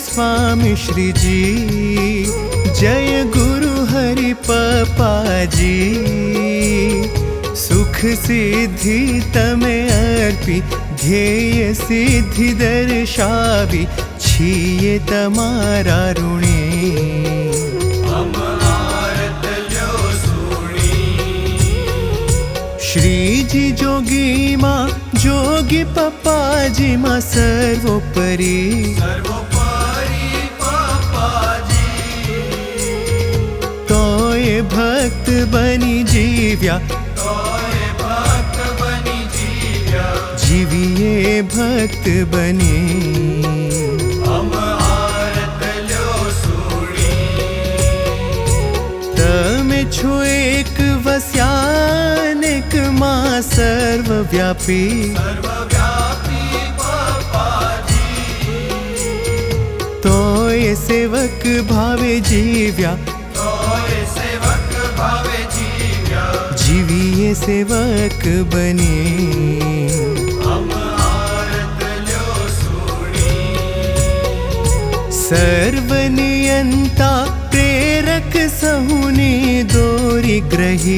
स्वामी श्री जी, जय गुरु हरि पपाजी। सुख सिद्धि तमे अर्पी, ध्येय सिद्धि दर्शावी, छिये तमारा ऋणी। श्री जी जोगी माँ, जोगी पपाजी माँ सर्वोपरि, तोय भक्त बनी जीव्या, जीविए भक्त बने। तमे छो एक वस्यानेक माँ सर्वव्यापी, तोय सेवक भावे जीव्या, जीविए सेवक बने। सर्वनियंता प्रेरक सहुनी दोरी ग्रही,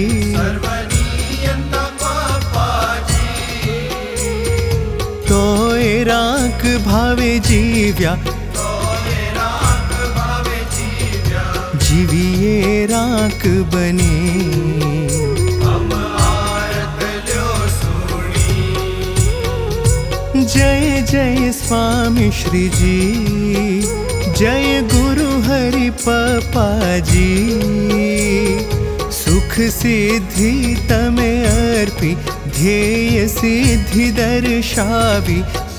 तोय राख भावे जीव्या, जीविए राख बने। जय जय स्वामी श्री जी, जय गुरु हरि पपाजी। सुख सिद्धि तमे अर्पी, ध्येय सिद्धि दर्शावी,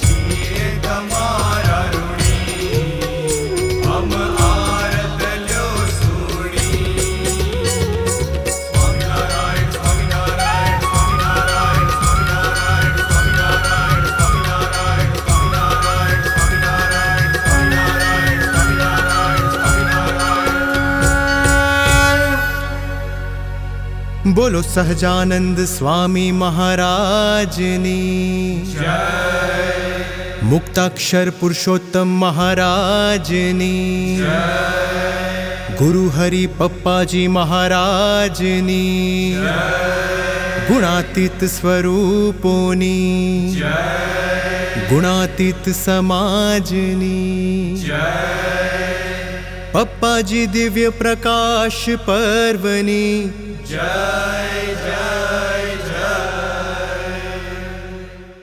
बोलो सहजानंद स्वामी महाराजनी जय। मुक्ताक्षर पुरुषोत्तम महाराजनी जय। गुरु हरि पप्पाजी महाराजनी जय। गुणातीत स्वरूपोनी जय। गुणातीत समाजनी जय। पप्पाजी दिव्य प्रकाश पर्वनी जय जय।